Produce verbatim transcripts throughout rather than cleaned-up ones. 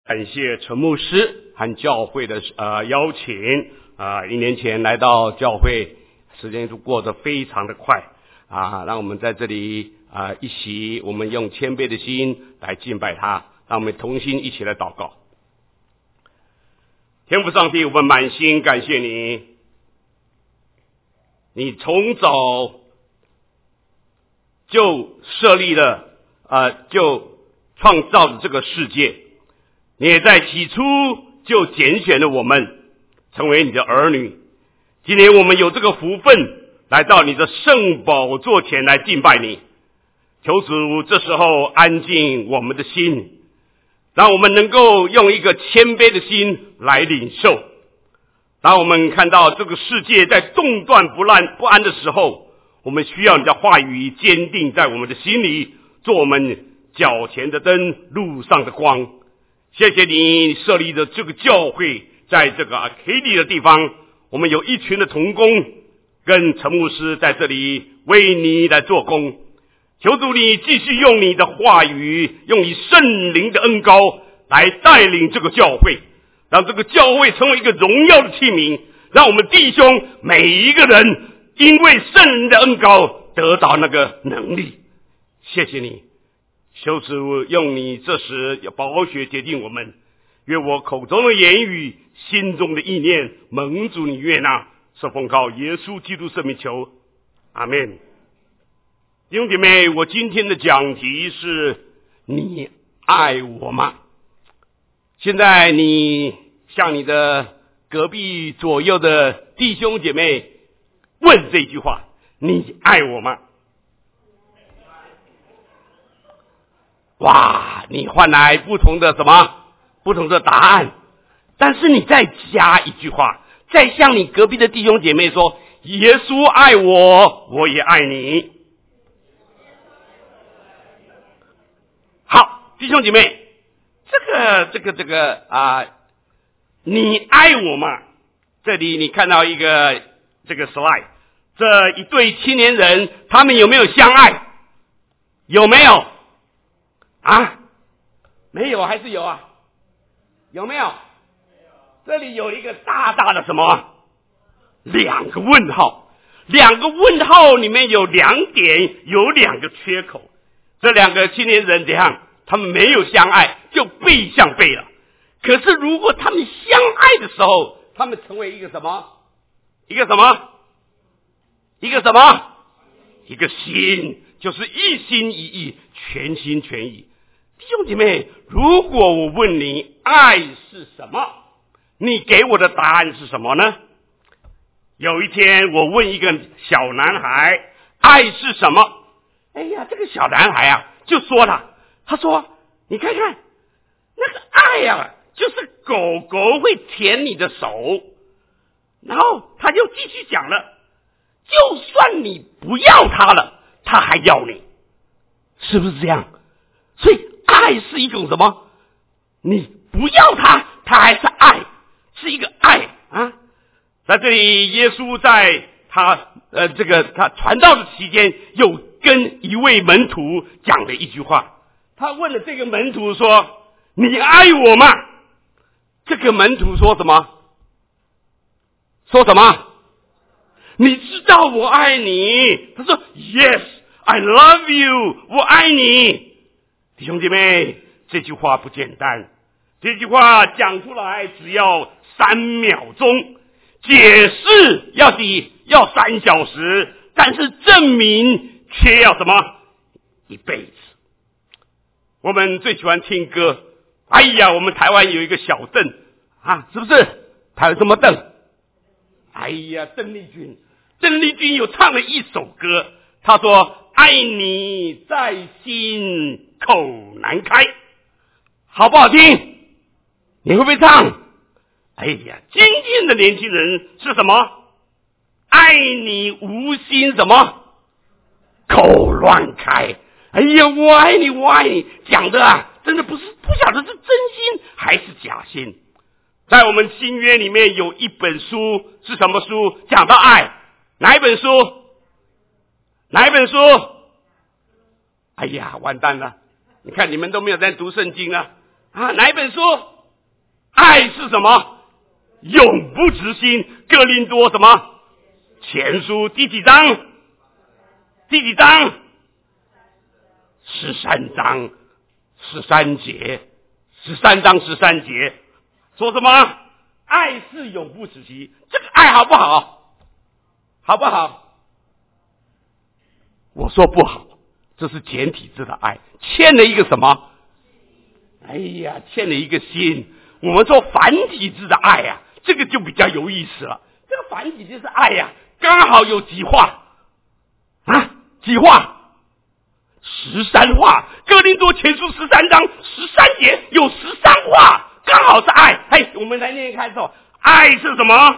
感谢陈牧师和教会的呃邀请啊、呃，一年前来到教会，时间都过得非常的快啊，让我们在这里啊、呃、一起，我们用谦卑的心来敬拜他，让我们同心一起来祷告。天父上帝，我们满心感谢你，你从早就设立了呃就创造了这个世界。你也在起初就拣选了我们成为你的儿女，今天我们有这个福分来到你的圣宝座前来敬拜你，求主这时候安静我们的心，让我们能够用一个谦卑的心来领受。当我们看到这个世界在动乱不乱不安的时候，我们需要你的话语坚定在我们的心里，做我们脚前的灯，路上的光。谢谢你设立的这个教会，在这个阿克利的地方，我们有一群的同工跟陈牧师在这里为你来做工。求主你继续用你的话语，用你圣灵的恩膏来带领这个教会，让这个教会成为一个荣耀的器皿，让我们弟兄每一个人因为圣灵的恩膏得到那个能力。谢谢你，求主用你这时有宝血洁净我们，愿我口中的言语，心中的意念蒙主你悦纳，是奉靠耶稣基督圣名求，阿们。弟兄姐妹，我今天的讲题是你爱我吗？现在你向你的隔壁左右的弟兄姐妹问这句话，你爱我吗？哇，你换来不同的什么不同的答案，但是你再加一句话，再向你隔壁的弟兄姐妹说，耶稣爱我，我也爱你。好，弟兄姐妹，这个这个这个啊，你爱我吗？这里你看到一个这个 slide， 这一对青年人他们有没有相爱？有没有啊？没有还是有啊？有没有？这里有一个大大的什么？两个问号，两个问号里面有两点，有两个缺口。这两个青年人怎样？他们没有相爱，就背向背了。可是如果他们相爱的时候，他们成为一个什么？一个什么？一个什么？一个心，就是一心一意，全心全意。弟兄姐妹，如果我问你爱是什么，你给我的答案是什么呢？有一天我问一个小男孩爱是什么，哎呀，这个小男孩啊就说了，他说你看看那个爱啊，就是狗狗会舔你的手。然后他就继续讲了，就算你不要他了，他还要你，是不是这样？所以爱是一种什么？你不要他，他还是爱，是一个爱啊。在这里，耶稣在他呃这个他传道的期间，有跟一位门徒讲了一句话。他问了这个门徒说：“你爱我吗？”这个门徒说什么？说什么？你知道我爱你。他说 Yes, I love you， 我爱你。弟兄姐妹，这句话不简单，这句话讲出来只要三秒钟，解释要几要三小时，但是证明却要什么？一辈子。我们最喜欢听歌，哎呀，我们台湾有一个小邓啊，是不是？台湾什么邓？哎呀，邓丽君，邓丽君有唱了一首歌，她说：“爱你在心口难开。”好不好听？你会不会唱？哎呀，今天的年轻人是什么？爱你无心什么？口乱开。哎呀，我爱你，我爱你，讲的啊，真的不是不晓得是真心还是假心。在我们新约里面有一本书，是什么书？讲到爱，哪一本书？哪一本书？哎呀，完蛋了！你看你们都没有在读圣经啊！啊，哪一本书？ 是什么？永不止息。哥林多什么？前书第几章？第几章？十三章十三节，十三章十三节说什么？爱是永不止息。这个爱好不好？好不好？我说不好，这是简体字的爱，欠了一个什么？哎呀，欠了一个心。我们说繁体字的爱呀、啊，这个就比较有意思了。这个繁体字是爱呀、啊，刚好有几画啊？几画？十三画。哥林多前书十三章十三节有十三画，刚好是爱。哎，我们来念一看说，爱是什么？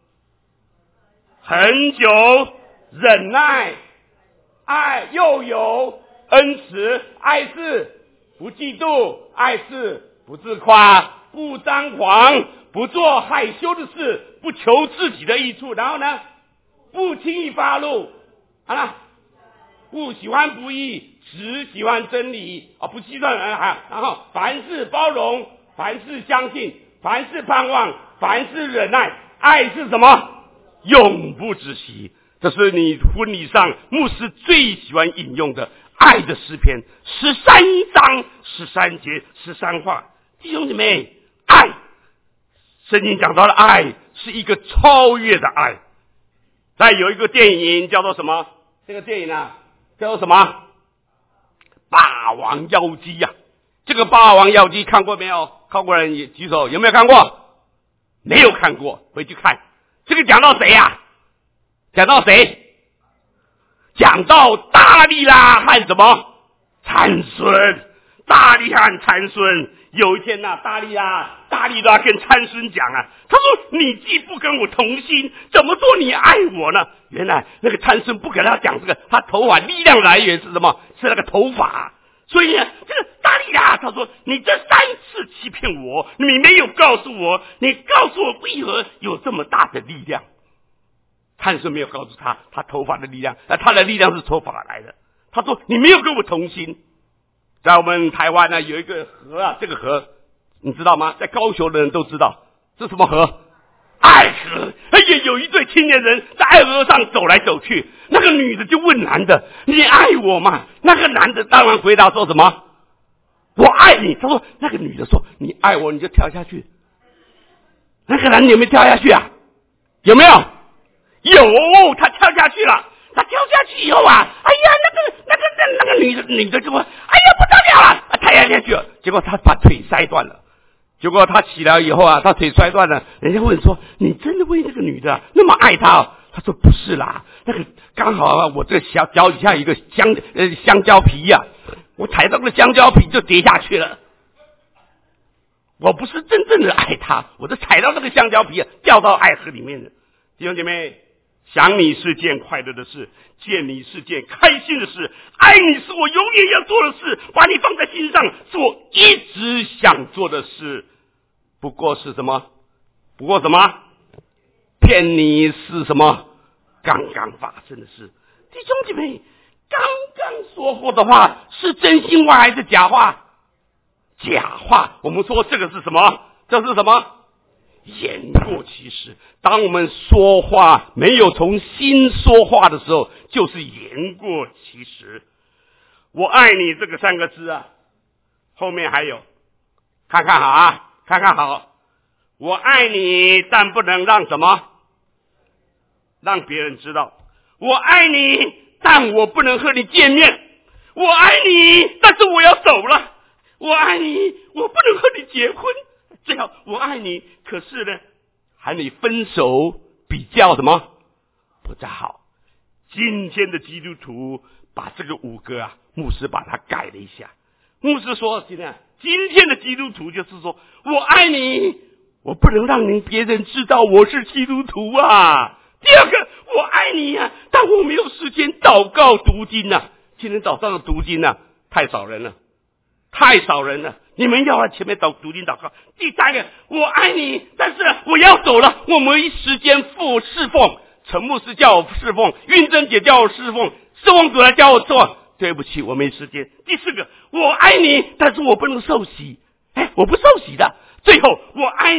恒久忍耐，爱又有恩慈，爱是不嫉妒，爱是不自夸，不张狂，不做害羞的事，不求自己的益处，然后呢，不轻易发怒，好了，不喜欢不义，只喜欢真理啊，不计算人哈，然后凡事包容，凡事相信，凡事盼望，凡事忍耐，爱是什么？永不止息。这是你婚礼上牧师最喜欢引用的爱的诗篇，十三章十三节十三话。弟兄姊妹，爱，圣经讲到了爱是一个超越的爱。再有一个电影叫做什么？这个电影啊叫做什么？霸王妖姬呀、啊！这个霸王妖姬看过没有？看过人也举手，有没有看过？没有看过，回去看。这个讲到谁呀、啊？讲到谁？讲到大力拉和什么？参孙。大力和参孙。有一天呐、啊，大力拉大力拉跟参孙讲啊，他说：“你既不跟我同心，怎么说你爱我呢？”原来那个参孙不跟他讲这个，他头发力量来源是什么？是那个头发。所以呢，这个大力拉他说：“你这三次欺骗我，你没有告诉我，你告诉我为何有这么大的力量？”参孙没有告诉他，他头发的力量，呃，他的力量是头发来的。他说：“你没有跟我同心。”在我们台湾呢，有一个河啊，这个河你知道吗？在高雄的人都知道，这什么河？爱河。哎呀，有一对青年人在爱河上走来走去，那个女的就问男的：“你爱我吗？”那个男的当然回答说什么：“我爱你。”他说，那个女的说：“你爱我，你就跳下去。”那个男的有没有跳下去啊？有没有？有，他跳下去了。他跳下去以后啊，哎呀，那个那个那那个女的女的就说：“哎呀，不得了了！”他跳下去了，结果他把腿摔断了。结果他起来以后啊，他腿摔断了。人家问说：“你真的为这个女的那么爱她、哦？”他说：“不是啦，那个刚好啊，我这小脚底下有一个香呃香蕉皮呀、啊，我踩到个香蕉皮就跌下去了。我不是真正的爱她，我是踩到那个香蕉皮啊，掉到爱河里面的。”弟兄姐妹，想你是件快乐的事，见你是件开心的事，爱你是我永远要做的事，把你放在心上是我一直想做的事。不过是什么？不过什么？骗你是什么？刚刚发生的事。弟兄姐妹，刚刚说过的话是真心话还是假话？假话。我们说这个是什么？这是什么？言过其实。当我们说话没有从心说话的时候，就是言过其实。我爱你这个三个字啊，后面还有，看看好啊，看看好。我爱你，但不能让什么？让别人知道。我爱你，但我不能和你见面。我爱你，但是我要走了。我爱你，我不能和你结婚。这样我爱你，可是呢，和你分手比较什么不太好。今天的基督徒把这个五个啊，牧师把它改了一下。牧师说，今天今天的基督徒就是说，我爱你，我不能让你别人知道我是基督徒啊。第二个，我爱你啊，但我没有时间祷告读经啊。今天早上的读经啊，太少人了，太少人了。你们要在前面祷读经祷告。第三个，我爱你，但是我要走了，我没时间赴侍奉。陈牧师叫我侍奉，运珍姐叫我侍奉，侍奉主来叫我做，对不起，我没时间。第四个，我爱你，但是我不能受洗，哎，我不受洗的。最后，我爱你，但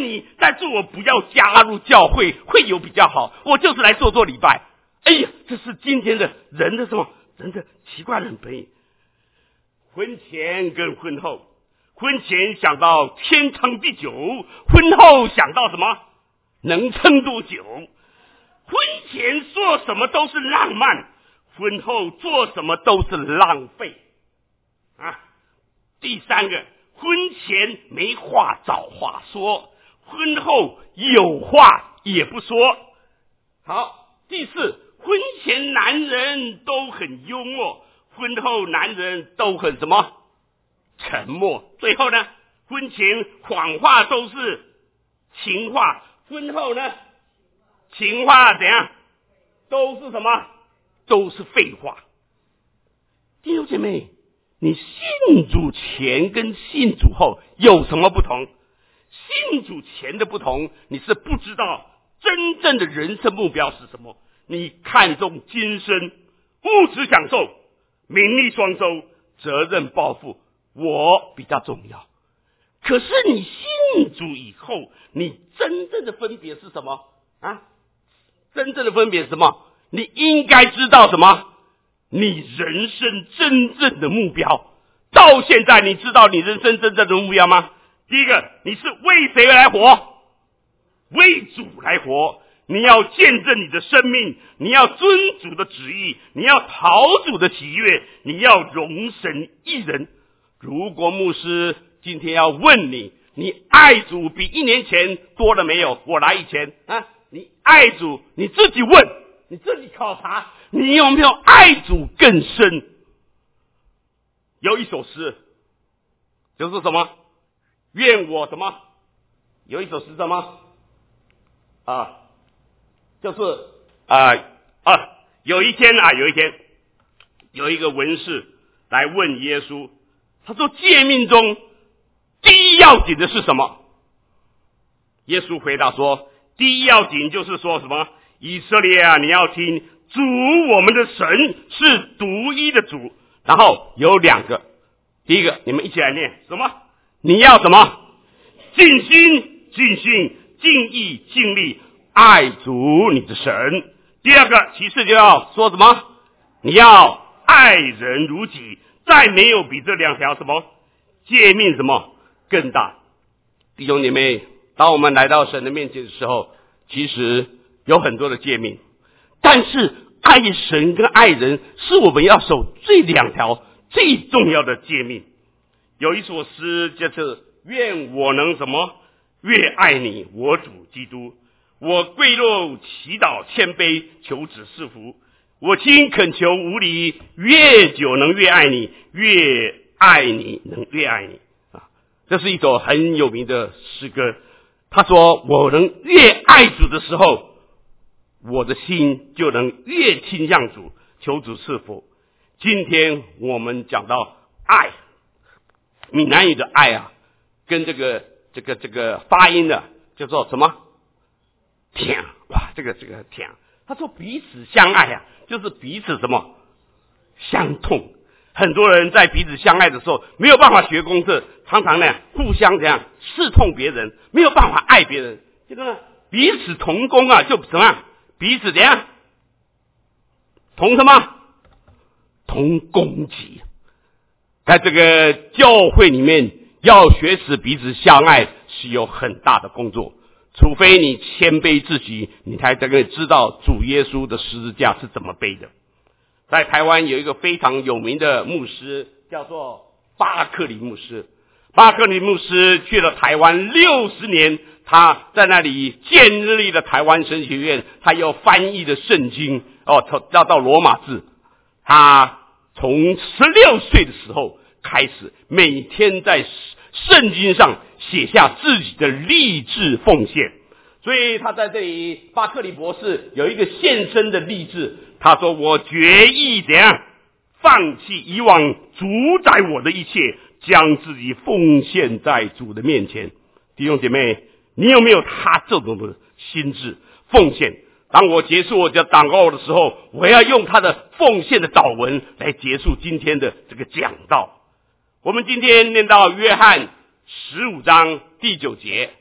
但是我不要加入教会，会有比较好，我就是来做做礼拜。哎呀，这是今天的人的什么？人的奇怪的本意。婚前跟婚后，婚前想到天长地久，婚后想到什么？能撑多久？婚前做什么都是浪漫，婚后做什么都是浪费啊！第三个，婚前没话找话说，婚后有话也不说。好，第四，婚前男人都很幽默，婚后男人都很什么？沉默。最后呢，婚前谎话都是情话，婚后呢，情话怎样？都是什么？都是废话。弟兄姐妹，你信主前跟信主后有什么不同？信主前的不同，你是不知道真正的人生目标是什么，你看重今生物质享受，名利双收，责任抱负，我比较重要。可是你信主以后，你真正的分别是什么啊？真正的分别是什么？你应该知道什么？你人生真正的目标。到现在你知道你人生真正的目标吗？第一个，你是为谁来活？为主来活。你要见证你的生命，你要遵主的旨意，你要讨主的喜悦，你要荣神益人。如果牧师今天要问你，你爱主比一年前多了没有？我来以前啊，你爱主，你自己问，你自己考察，你有没有爱主更深？有一首诗，就是什么？愿我什么？有一首诗什么？啊，就是啊啊，有一天啊，有一天，有一个文士来问耶稣，他说：“诫命中第一要紧的是什么？”耶稣回答说：“第一要紧就是说什么？以色列啊，你要听，主我们的神是独一的主。然后有两个，第一个你们一起来念什么？你要什么？尽心、尽性、尽意、尽力爱主你的神。第二个其次就要说什么？你要爱人如己。再没有比这两条什么诫命什么更大。弟兄姐妹，当我们来到神的面前的时候，其实有很多的诫命，但是爱神跟爱人是我们要守最两条最重要的诫命。有一首诗就是愿我能什么越爱你我主基督，我跪落祈祷谦卑求子赐福，我亲恳求无理，越久能越爱你，越爱你能越爱你啊！这是一首很有名的诗歌。他说我能越爱主的时候，我的心就能越倾向主，求主赐福。今天我们讲到爱，闽南语的爱啊，跟这个这个这个发音的叫做什么？舔哇，这个这个舔。他说彼此相爱啊，就是彼此什么相痛。很多人在彼此相爱的时候没有办法学功课，常常呢互相怎样刺痛别人，没有办法爱别人。这个呢彼此同工啊，就什么样？彼此怎样？同什么？同攻击。在这个教会里面，要学使彼此相爱是有很大的工作。除非你谦卑自己，你才可以知道主耶稣的十字架是怎么背的。在台湾有一个非常有名的牧师，叫做巴克里牧师。巴克里牧师去了台湾六十年，他在那里建立了台湾神学院，他又翻译了圣经，哦，要到罗马字。他从十六岁的时候开始，每天在圣经上写下自己的励志奉献。所以他在这里，巴克里博士有一个献身的励志，他说我决意怎样放弃以往主宰我的一切，将自己奉献在主的面前。弟兄姐妹，你有没有他这种的心智奉献？当我结束我的祷告的时候，我要用他的奉献的祷文来结束今天的这个讲道。我们今天念到约翰十五章第九节，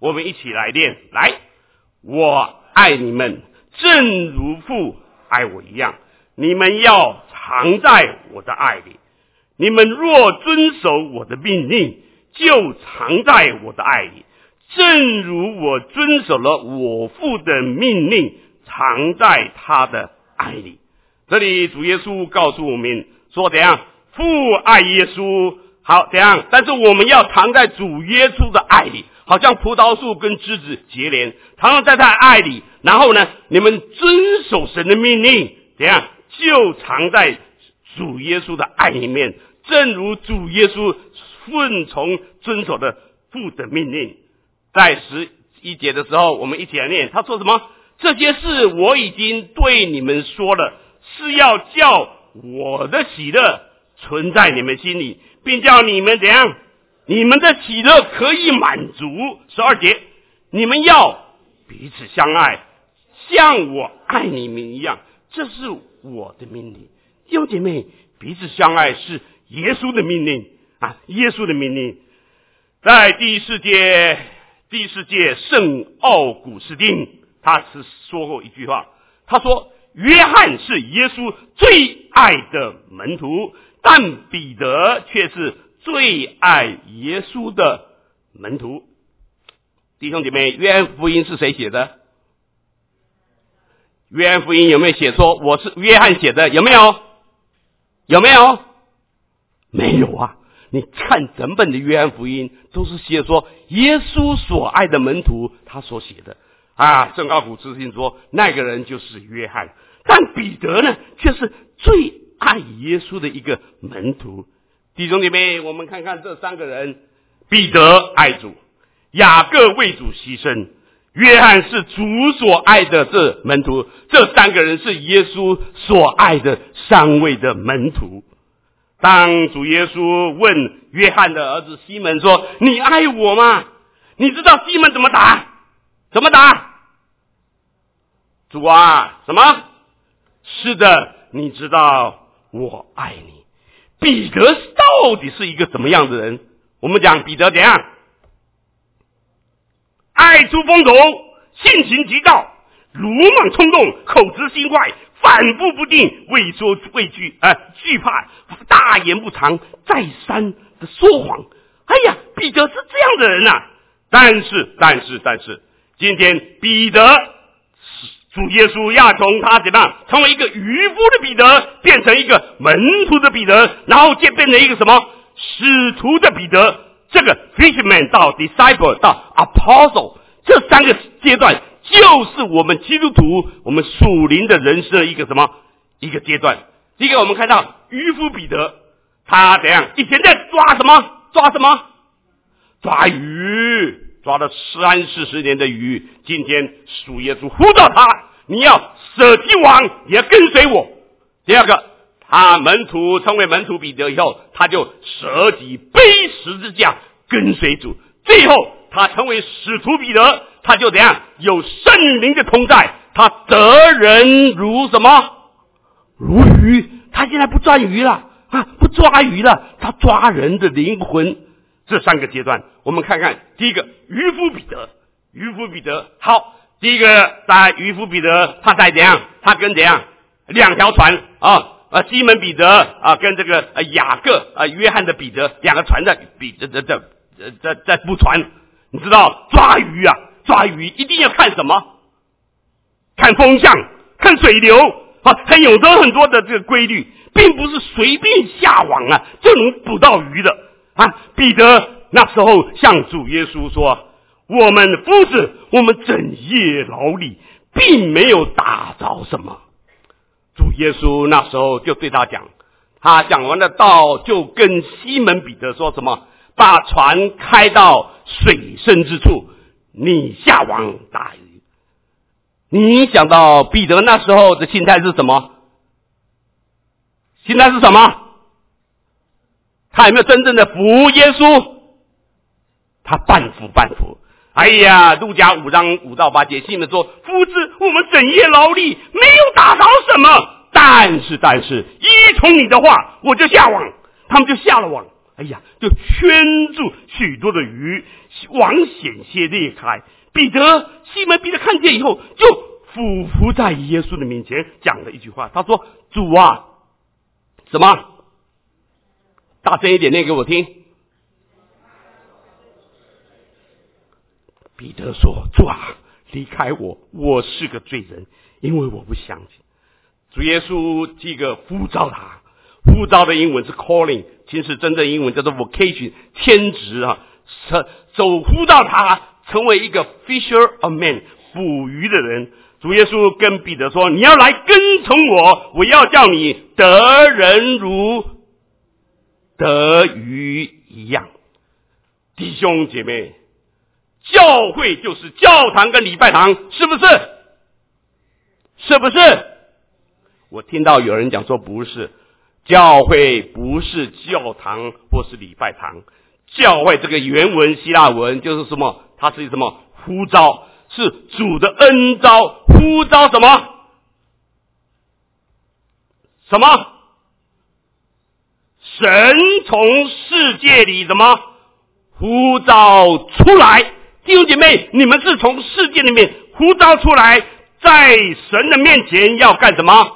我们一起来念，来，我爱你们，正如父爱我一样，你们要常在我的爱里。你们若遵守我的命令，就常在我的爱里，正如我遵守了我父的命令，常在他的爱里。这里主耶稣告诉我们说，怎样？父爱耶稣，好，怎样？但是我们要常在主耶稣的爱里，好像葡萄树跟枝子结连，常常在他的爱里。然后呢，你们遵守神的命令，怎样？就常在主耶稣的爱里面，正如主耶稣顺从遵守的父的命令。在十一节的时候，我们一起来念，他说什么？这些事我已经对你们说了，是要叫我的喜乐存在你们心里，并叫你们怎样？你们的喜乐可以满足。十二节，你们要彼此相爱，像我爱你们一样，这是我的命令。弟兄姐妹，彼此相爱是耶稣的命令啊，耶稣的命令。在第四届第四届圣奥古斯丁，他是说过一句话，他说约翰是耶稣最爱的门徒，但彼得却是最爱耶稣的门徒。弟兄姐妹，约翰福音是谁写的？约翰福音有没有写说我是约翰写的？有没有？有没有？没有啊！你看整本的约翰福音都是写说耶稣所爱的门徒他所写的啊。圣奥古斯丁说那个人就是约翰，但彼得呢却是最爱耶稣的一个门徒。弟兄姐妹，我们看看这三个人，彼得爱主，雅各为主牺牲，约翰是主所爱的这门徒。这三个人是耶稣所爱的三位的门徒。当主耶稣问约翰的儿子西门说，你爱我吗？你知道西门怎么答？怎么答？主啊，什么？是的，你知道我爱你。彼得到底是一个怎么样的人？我们讲彼得怎样？爱出风头，性情急躁，鲁莽冲动，口直心快，反复不定，畏缩畏惧呃惧怕，大言不惭，再三的说谎。哎呀，彼得是这样的人啊！但是但是但是今天彼得主耶稣要从他怎么样成为一个渔夫的彼得，变成一个门徒的彼得，然后就变成一个什么使徒的彼得。这个 fisherman 到 disciple 到 apostle 这三个阶段，就是我们基督徒我们属灵的人生的一个什么一个阶段。第一个我们看到渔夫彼得，他怎样？以前在抓什么？抓什么？抓鱼，抓了三四十年的鱼。今天主耶稣呼召他，你要舍弃网，也要跟随我。第二个，他门徒成为门徒彼得以后，他就舍己背十字架跟随主。最后他成为使徒彼得，他就怎样？有圣灵的同在，他得人如什么？如鱼。他现在不抓鱼了啊，不抓鱼了，他抓人的灵魂。这三个阶段我们看看。第一个渔夫彼得，渔夫彼得好，第一个在渔夫彼得他在怎样？他跟怎样？两条船啊，呃，西门彼得啊，跟这个呃雅各啊，约翰的彼得两个船在比这这这这在捕船。你知道抓鱼啊，抓鱼一定要看什么？看风向，看水流啊，还有着很多的这个规律，并不是随便下网啊就能捕到鱼的啊。彼得那时候向主耶稣说：“我们夫子，我们整夜劳力，并没有打着什么。”主耶稣那时候就对他讲，他讲完了道，就跟西门彼得说什么？把船开到水深之处，你下网打鱼。你想到彼得那时候的心态是什么？心态是什么？他有没有真正的服耶稣？他半服半服。哎呀，路加五章五到八节，西门说：“夫子，我们整夜劳力，没有打着什么，但是但是依从你的话，我就下网。”他们就下了网。 哎呀，就圈住许多的鱼，网险些裂开。彼得，西门彼得看见以后，就俯伏在耶稣的面前，讲了一句话，他说：“主啊，什么？大声一点念给我听。”彼得说：“主啊，离开我，我是个罪人，因为我不相信。”主耶稣这个呼召他，呼召的英文是 calling， 其实真正英文叫做 vocation， 天职啊，走呼召他成为一个 fisher of men， 捕鱼的人。主耶稣跟彼得说：“你要来跟从我，我要叫你得人如得鱼一样。”弟兄姐妹，教会就是教堂跟礼拜堂，是不是？是不是？我听到有人讲说不是，教会不是教堂或是礼拜堂，教会这个原文希腊文就是什么？它是什么？呼召，是主的恩召，呼召什么？什么？神从世界里什么呼召出来？弟兄姐妹，你们是从世界里面呼召出来，在神的面前要干什么？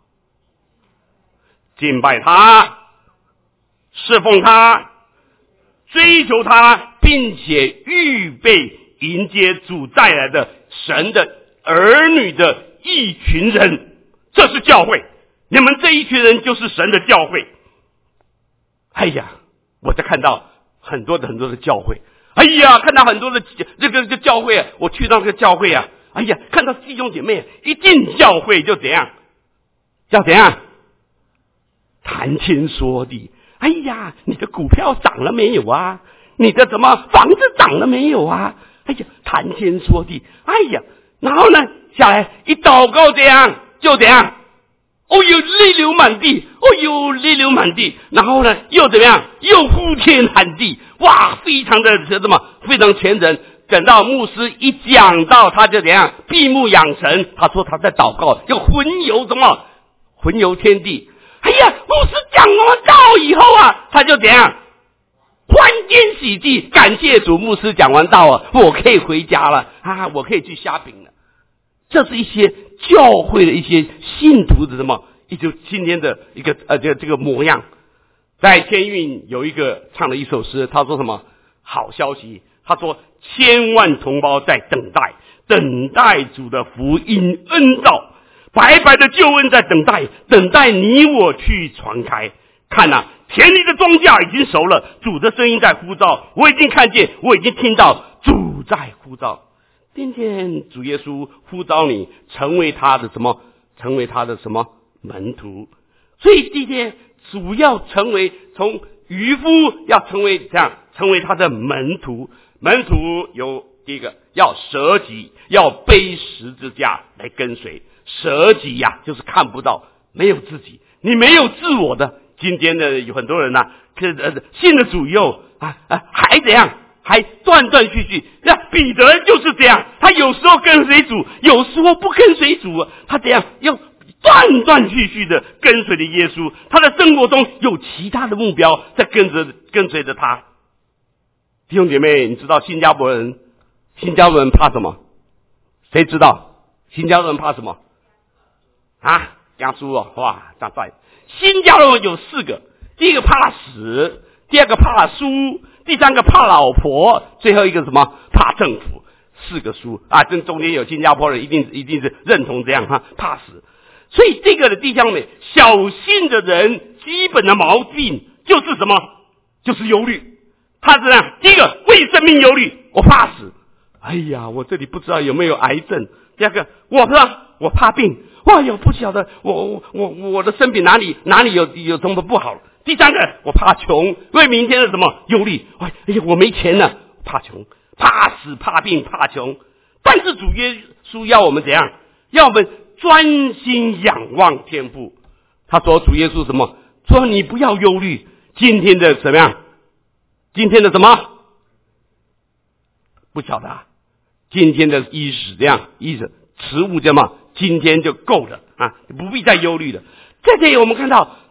敬拜他，侍奉他，追求他，并且预备迎接主带来的神的儿女的一群人，这是教会。你们这一群人就是神的教会。哎呀，我在看到很多的很多的教会，哎呀，看到很多的这个这个教会啊，我去到这个教会啊，哎呀，看到弟兄姐妹一进教会就怎样，要怎样谈天说地。哎呀，你的股票涨了没有啊？你的什么房子涨了没有啊？哎呀，谈天说地。哎呀，然后呢，下来一祷告这样就怎样，哦哟，泪流满地，哦哟，泪流满地。然后呢，又怎么样？又呼天喊地，哇，非常的什么，非常虔诚。等到牧师一讲到，他就怎样闭目养神。他说他在祷告，就魂游什么，魂游天地。哎呀，牧师讲完道以后啊，他就怎样欢天喜地，感谢主，牧师讲完道啊，我可以回家了啊，我可以去虾饼了。这是一些教会的一些信徒的什么，一就今天的一个呃这个这个模样。在天韵有一个唱了一首诗，他说什么？好消息，他说千万同胞在等待，等待主的福音恩召，白白的救恩在等待，等待你我去传开。看啊，田里的庄稼已经熟了，主的声音在呼召，我已经看见，我已经听到主在呼召。今天主耶稣呼召你成为他的什么？成为他的什么门徒？所以今天主要成为从渔夫要成为这样，成为他的门徒。门徒有第一个要舍己，要背十字架来跟随。舍己呀、啊，就是看不到，没有自己，你没有自我的。今天的有很多人呐、啊，可呃信了主以后啊啊还怎样？还断断续续。那彼得就是这样，他有时候跟随主，有时候不跟随主，他怎样要断断续续的跟随着耶稣。他的生活中有其他的目标在跟着跟随着他。弟兄姐妹，你知道新加坡人，新加坡人怕什么？谁知道？新加坡人怕什么？啊，讲书哦，哇，大帅！新加坡人有四个，第一个怕死，第二个怕输，第三个怕老婆，最后一个什么？怕政府。四个输啊，这中间有新加坡人一定一定是认同这样哈，怕死。所以这个的弟兄们，小信的人基本的毛病就是什么？就是忧虑。他是这样，第一个为生命忧虑，我怕死。哎呀，我这里不知道有没有癌症。第二个，我不知道，我怕病。哇哟，不晓得我我我我的身体哪里哪里有有什么不好。第三个，我怕穷，为明天的什么忧虑。哎呀，我没钱了，怕穷，怕死，怕病，怕穷。但是主耶稣要我们怎样？要我们专心仰望天父。他说主耶稣什么？说你不要忧虑今天的怎么样？今天的什么？不晓得啊。今天的衣食这样，衣食食物这么，今天就够了啊，不必再忧虑了。在这里我们看到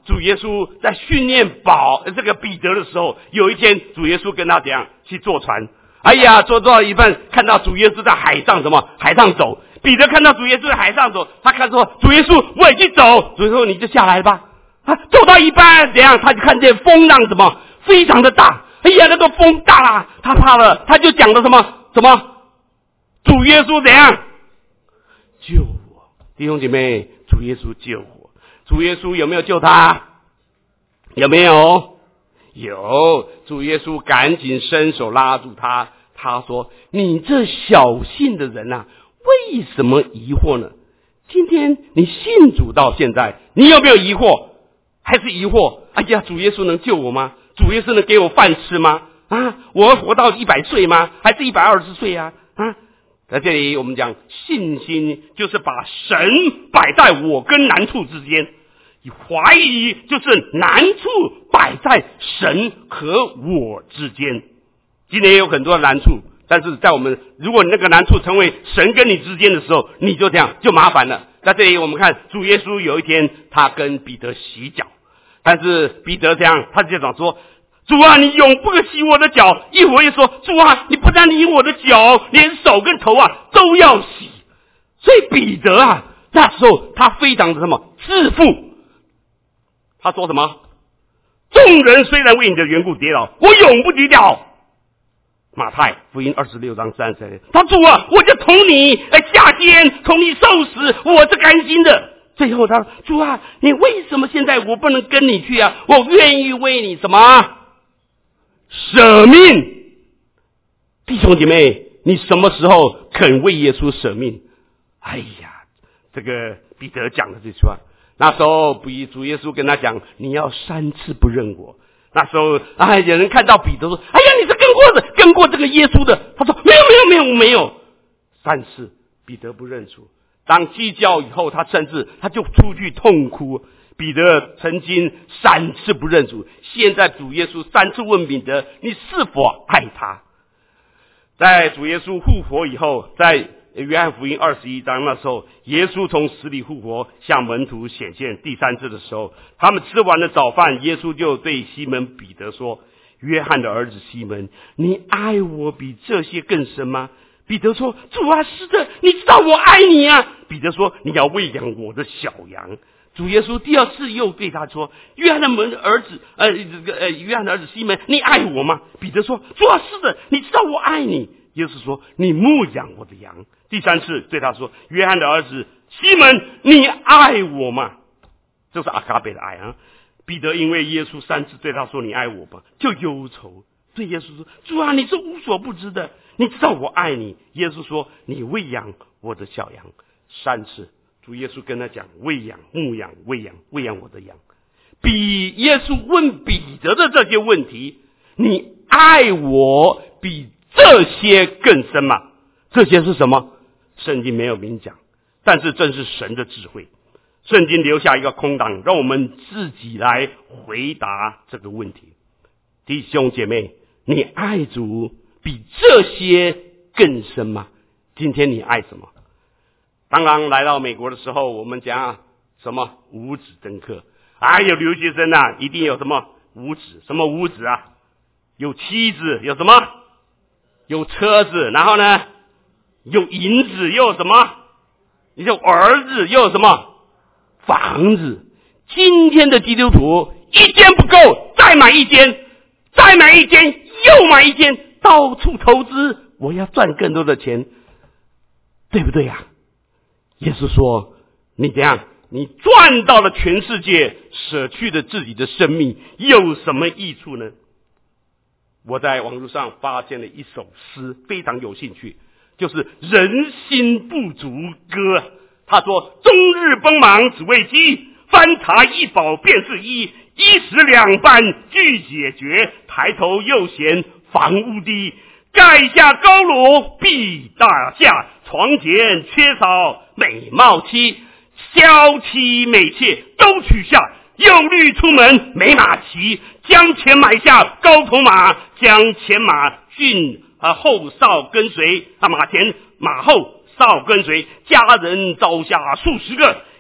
主耶稣在训练保这个彼得的时候，有一天主耶稣跟他怎样去坐船？哎呀，坐到一半，看到主耶稣在海上什么海上走。彼得看到主耶稣在海上走，他看说主耶稣我已经走，主耶稣说你就下来吧。啊，走到一半怎样？他就看见风浪什么非常的大。哎呀，那个风大了，他怕了，他就讲了什么什么？主耶稣怎样救我？弟兄姐妹，主耶稣救我。主耶稣有没有救他？有没有？有。主耶稣赶紧伸手拉住他，他说：“你这小信的人啊，为什么疑惑呢？今天你信主到现在，你有没有疑惑？还是疑惑？哎呀，主耶稣能救我吗？主耶稣能给我饭吃吗？啊，我活到一百岁吗？还是一百二十岁啊？啊？”在这里我们讲信心就是把神摆在我跟难处之间，怀疑就是难处摆在神和我之间。今天有很多难处，但是在我们如果那个难处成为神跟你之间的时候，你就这样就麻烦了。在这里我们看主耶稣有一天他跟彼得洗脚，但是彼得这样他就讲说，主啊，你永不可洗我的脚。一会儿又说，主啊，你不但洗我的脚，连手跟头啊都要洗。所以彼得啊，那时候他非常的什么自负。他说什么？众人虽然为你的缘故跌倒，我永不跌倒。马太福音二十六章三十节，他主啊，我就同你来下监，同你受死，我是甘心的。最后他说，主啊，你为什么现在我不能跟你去啊？我愿意为你什么舍命。弟兄姐妹，你什么时候肯为耶稣舍命？哎呀，这个彼得讲的这句话，那时候比主耶稣跟他讲，你要三次不认我。那时候哎，有人看到彼得说，哎呀，你是跟过的跟过这个耶稣的。他说没有没有没有我没有。三次彼得不认主，当鸡叫以后，他甚至他就出去痛哭。彼得曾经三次不认主，现在主耶稣三次问彼得，你是否爱他？在主耶稣复活以后，在约翰福音二十一章，那时候耶稣从死里复活，向门徒显现第三次的时候，他们吃完了早饭，耶稣就对西门彼得说，约翰的儿子西门，你爱我比这些更深吗？彼得说，主啊，是的，你知道我爱你啊。彼得说，你要喂养我的小羊。主耶稣第二次又对他说，约翰的门儿子呃这个呃约翰的儿子西门，你爱我吗？彼得说，主啊，是的，你知道我爱你。耶稣说，你牧养我的羊。第三次对他说，约翰的儿子西门，你爱我吗？这是阿嘎贝的爱啊。彼得因为耶稣三次对他说你爱我吗，就忧愁，对耶稣说，主啊，你是无所不知的，你知道我爱你。耶稣说，你喂养我的小羊。三次主耶稣跟他讲，喂养牧养喂养喂养我的羊。比耶稣问彼得的这些问题，你爱我比这些更深吗？这些是什么？圣经没有明讲，但是正是神的智慧。圣经留下一个空档，让我们自己来回答这个问题。弟兄姐妹，你爱主比这些更深吗？今天你爱什么？当然来到美国的时候，我们讲什么五指登科，哎有留学生啊，一定有什么五指，什么五指啊？有妻子，有什么？有车子，然后呢，有银子，又有什么？有儿子，又有什么？房子。今天的基督徒一间不够，再买一间，再买一间，又买一间，到处投资，我要赚更多的钱，对不对呀？耶稣说，你怎样？你赚到了全世界，舍去了自己的生命，有什么益处呢？我在网络上发现了一首诗，非常有兴趣，就是人心不足歌。他说，终日奔忙只为饥，翻查一宝便是一，一时两半俱解决，抬头又嫌房屋低，盖下高楼必大厦，床前缺少美貌妻，娇妻美妾都取下，又虑出门没马骑，将前买下高头马，将前马骏啊后哨跟随啊马前马后哨跟随，家人招下数十个，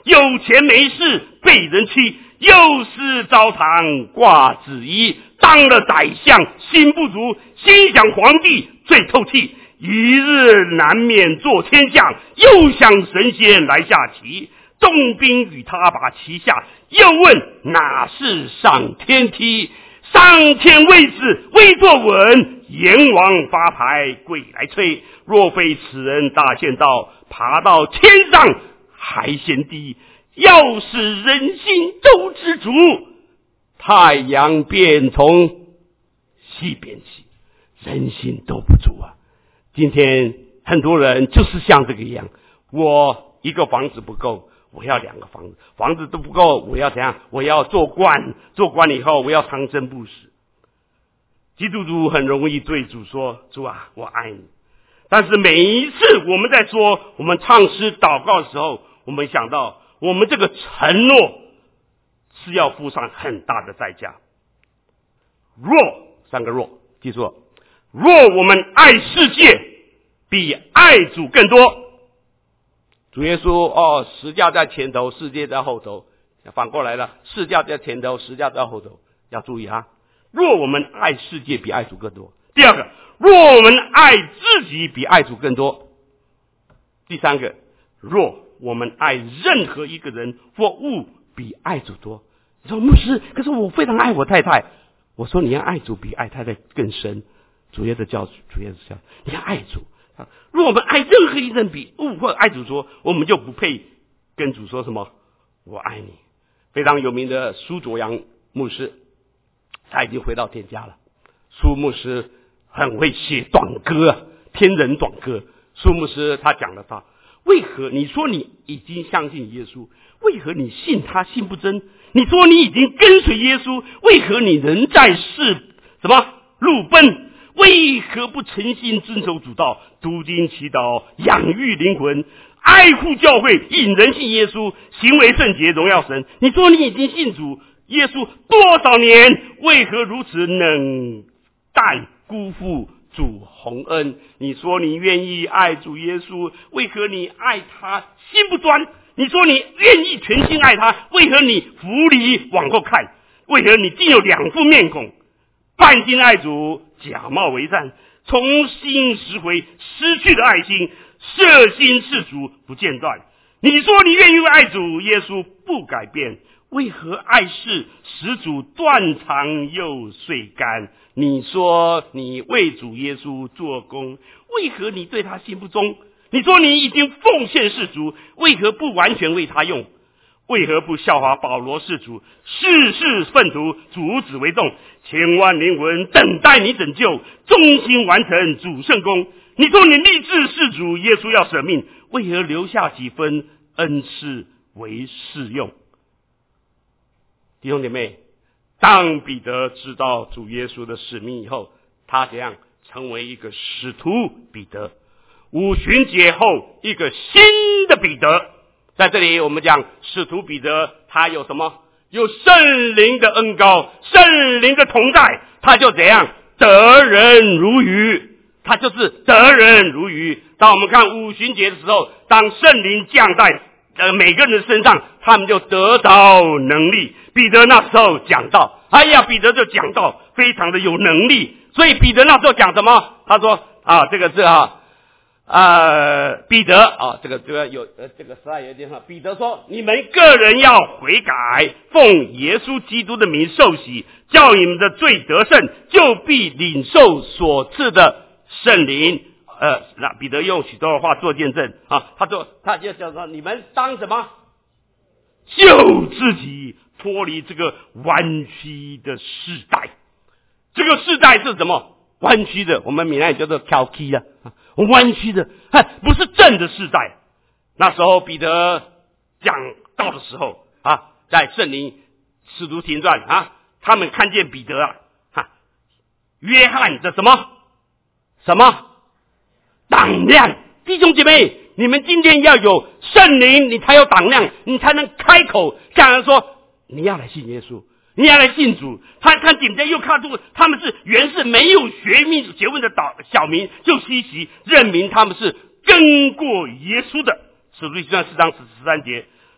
有钱没事被人欺，又是朝堂挂紫衣，当了宰相心不足，心想皇帝最透气，一日难免做天相，又想神仙来下棋，众兵与他把旗下，又问哪是上天梯，上天位置未坐稳，阎王发牌鬼来催，若非此人大仙道，爬到天上还嫌低，要是人心都知足，太阳便从西边起，人心都不足啊。今天很多人就是像这个一样，我一个房子不够，我要两个房子，房子都不够，我要怎样？我要做官，做官以后我要长生不死。基督徒很容易对主说，主啊，我爱你。但是每一次我们在说，我们唱诗祷告的时候，我们想到我们这个承诺是要付上很大的代价。若三个若，记住，若我们爱世界比爱主更多，主耶稣哦，十架在前头，世界在后头，反过来了，世架在前头，十架在后头，要注意啊。若我们爱世界比爱主更多。第二个，若我们爱自己比爱主更多。第三个，若我们爱任何一个人或物比爱主多。你说牧师，可是我非常爱我太太。我说你要爱主比爱太太更深。主耶稣教主耶稣教你要爱主。若我们爱任何一人比物或爱主多，我们就不配跟主说什么我爱你。非常有名的苏卓阳牧师，他已经回到天家了。苏牧师很会写短歌啊，天人短歌。苏牧师他讲了他，为何你说你已经相信耶稣，为何你信他信不真？你说你已经跟随耶稣，为何你仍在世什么路奔？为何不诚心遵守主道，读经祈祷，养育灵魂，爱护教会，引人信耶稣，行为圣洁，荣耀神？你说你已经信主耶稣多少年，为何如此冷淡辜负主洪恩？你说你愿意爱主耶稣，为何你爱他心不专？你说你愿意全心爱他，为何你扶离往后看？为何你竟有两副面孔？半心爱主，假冒为善，重新拾回失去的爱心，舍心事主不间断。你说你愿意爱主耶稣不改变，为何爱世使主断肠又碎肝？你说你为主耶稣做工，为何你对他心不忠？你说你已经奉献世主，为何不完全为他用？为何不效法保罗事主，世事粪土，主旨为重，千万灵魂等待你拯救，忠心完成主圣功？你说你立志事主耶稣要舍命，为何留下几分恩赐为试用？弟兄姐妹，当彼得知道主耶稣的使命以后，他怎样成为一个使徒彼得？五旬节后一个新的彼得。在这里我们讲使徒彼得，他有什么？有圣灵的恩膏，圣灵的同在，他就怎样得人如鱼，他就是得人如鱼。当我们看五旬节的时候，当圣灵降在呃每个人的身上，他们就得到能力。彼得那时候讲道，哎呀，彼得就讲道非常的有能力。所以彼得那时候讲什么？他说啊，这个是啊呃，彼得啊，这个这个有呃这个十二有点上，彼得说：“你们个人要悔改，奉耶稣基督的名受洗，叫你们的罪得胜，就必领受所赐的圣灵。”呃，那彼得用许多的话做见证啊，他说他就讲说：“你们当什么？救自己脱离这个弯曲的世代。这个世代是什么？弯曲的，我们闽南语叫做挑剔啊。”弯曲的，不是正的世代。那时候彼得讲道的时候啊，在圣灵使徒行传啊，他们看见彼得啊，哈，约翰的什么什么胆量。弟兄姐妹，你们今天要有圣灵，你才有胆量，你才能开口向人说你要来信耶稣，你要来信主。他看顶着又看出他们是原是没有学秘学问的小民，就稀奇认明他们是跟过耶稣的。使徒行传四章十三节，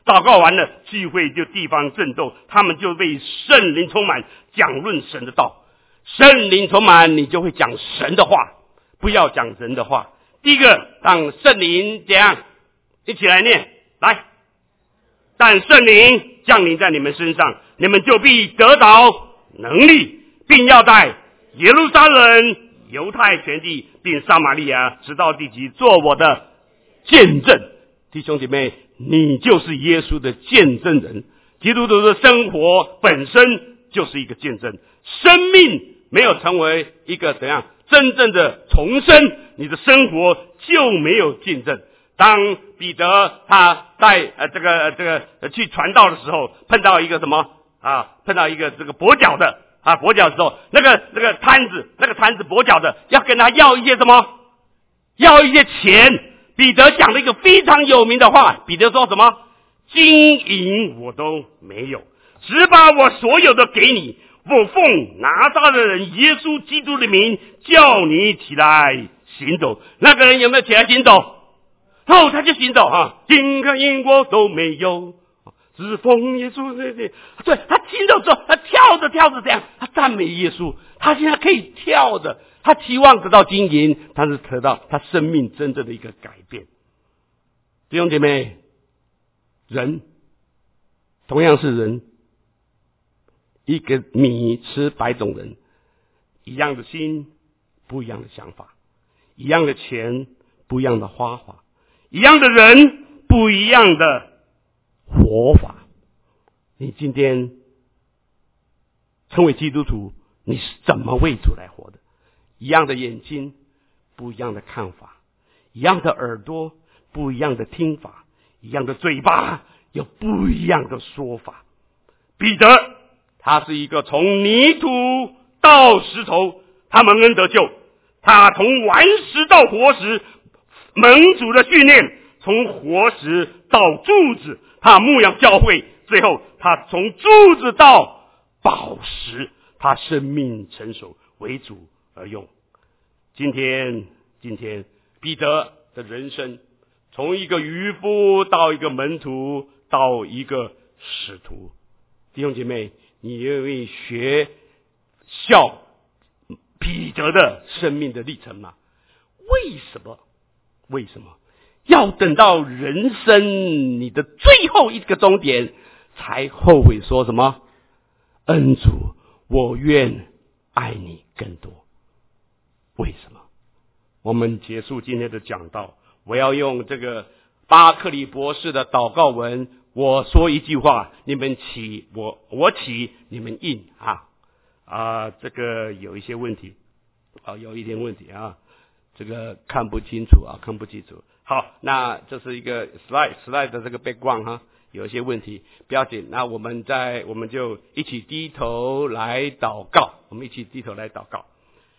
祷告完了，聚会就地方震动，他们就被圣灵充满，讲论神的道。圣灵充满，你就会讲神的话，不要讲人的话。第一个，让圣灵怎样？一起来念，来。但圣灵降临在你们身上，你们就必得到能力，并要在耶路撒冷、犹太全地，并撒玛利亚直到地极，做我的见证。弟兄姐妹，你就是耶稣的见证人。基督徒的生活本身就是一个见证，生命没有成为一个怎样真正的重生，你的生活就没有见证。当彼得他在呃这个这个、呃、去传道的时候，碰到一个什么啊？碰到一个这个跛脚的啊，跛脚的时候，那个那个摊子，那个摊子跛脚的要跟他要一些什么？要一些钱。彼得讲了一个非常有名的话，彼得说什么？金银我都没有，只把我所有的给你。我奉拿撒勒人耶稣基督的名叫你起来行走。那个人有没有起来行走？哦，他就行走啊，金跟银我都没有，只奉耶稣的名。对，他行走之后，他跳着跳着这样，他赞美耶稣。他现在可以跳着，他期望得到金银，但是得到他生命真正的一个改变。弟兄姐妹，人同样是人，一个米吃百种人，一样的心，不一样的想法，一样的钱，不一样的花法，一样的人，不一样的活法。你今天成为基督徒，你是怎么为主来活的？一样的眼睛，不一样的看法，一样的耳朵，不一样的听法，一样的嘴巴，有不一样的说法。彼得他是一个从泥土到石头，他蒙恩得救，他从顽石到活石，蒙主的训练，从活石到柱子，他牧养教会，最后他从柱子到宝石，他生命成熟，为主而用。今天今天彼得的人生，从一个渔夫到一个门徒到一个使徒。弟兄姐妹，你愿意学效彼得的生命的历程吗？为什么为什么要等到人生你的最后一个终点才后悔说什么恩主我愿爱你更多？为什么？我们结束今天的讲道，我要用这个巴克里博士的祷告文，我说一句话，你们起，我我起，你们应啊啊！这个有一些问题啊，有一点问题啊，这个看不清楚啊，看不清楚。好，那这是一个 slide slide 的这个 background 哈，有一些问题不要紧。那我们在我们就一起低头来祷告，我们一起低头来祷告。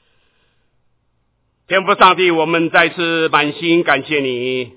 天父上帝，我们再次满心感谢你，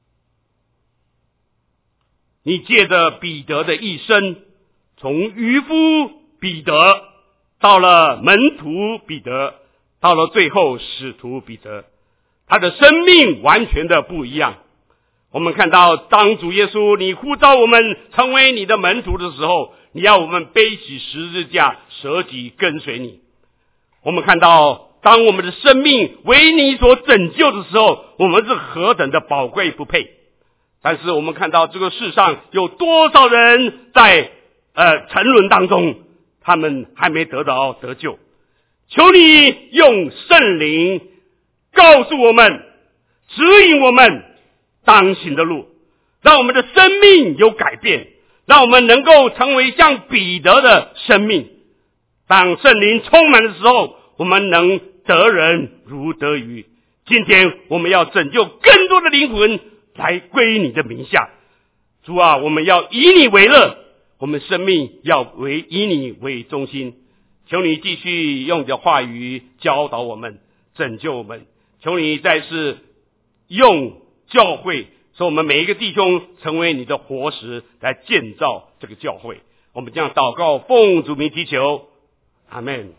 你借着彼得的一生，从渔夫彼得到了门徒彼得，到了最后使徒彼得，他的生命完全的不一样。我们看到当主耶稣你呼召我们成为你的门徒的时候，你要我们背起十字架，舍己跟随你。我们看到当我们的生命为你所拯救的时候，我们是何等的宝贵不配。但是我们看到这个世上有多少人在呃沉沦当中，他们还没得到得救。求你用圣灵告诉我们，指引我们当行的路，让我们的生命有改变，让我们能够成为像彼得的生命。当圣灵充满的时候，我们能得人如得鱼。今天我们要拯救更多的灵魂来归你的名下。主啊，我们要以你为乐，我们生命要为以你为中心。求你继续用你的话语教导我们，拯救我们。求你再次用教会，使我们每一个弟兄成为你的活石，来建造这个教会。我们这样祷告，奉主名祈求，阿们。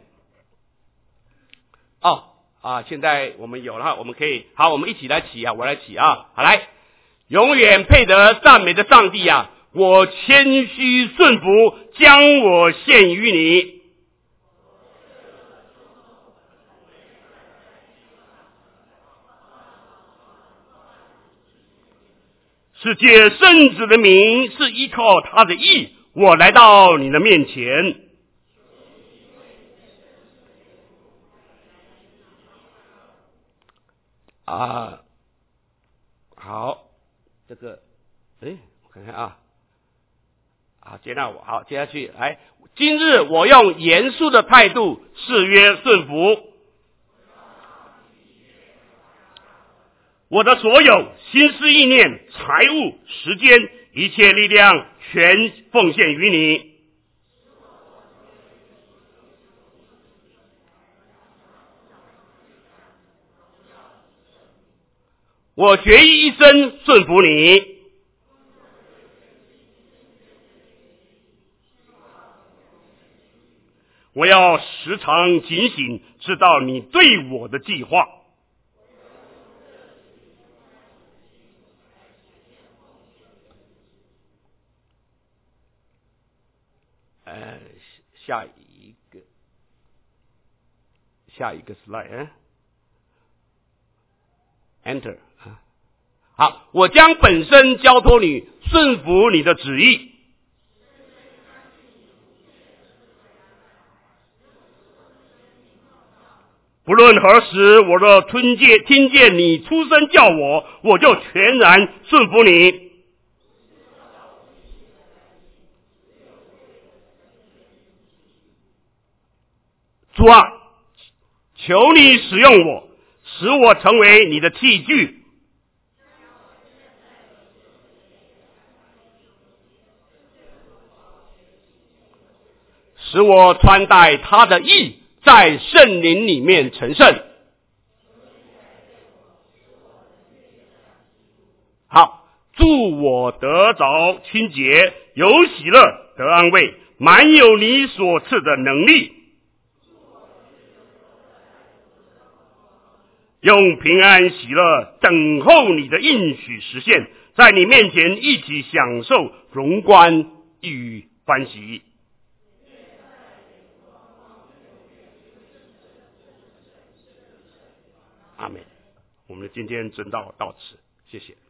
哦啊，现在我们有了，我们可以好，我们一起来起啊，我来起啊，好来，永远配得赞美的上帝啊， 我谦虚顺服，将我献于你。是借圣子的名，是依靠他的义，我来到你的面前。啊，好，这个，哎，我看看啊，好，接纳我，好，接下去，来，今日我用严肃的态度誓约顺服，我的所有心思意念、财物、时间，一切力量，全奉献于你。我决意一生顺服你。我要时常警醒，知道你对我的计划。呃，下一个，下一个 slide， 嗯 ，Enter 啊，好，我将本身交托你，顺服你的旨意。不论何时，我若听见听见你出声叫我，我就全然顺服你。主啊，求你使用我，使我成为你的器具。使我穿戴他的义，在圣灵里面成圣。好，祝我得着清洁，有喜乐，得安慰，满有你所赐的能力，用平安喜乐等候你的应许实现，在你面前一起享受荣光与欢喜。阿们。我们的今天真道到此，谢谢。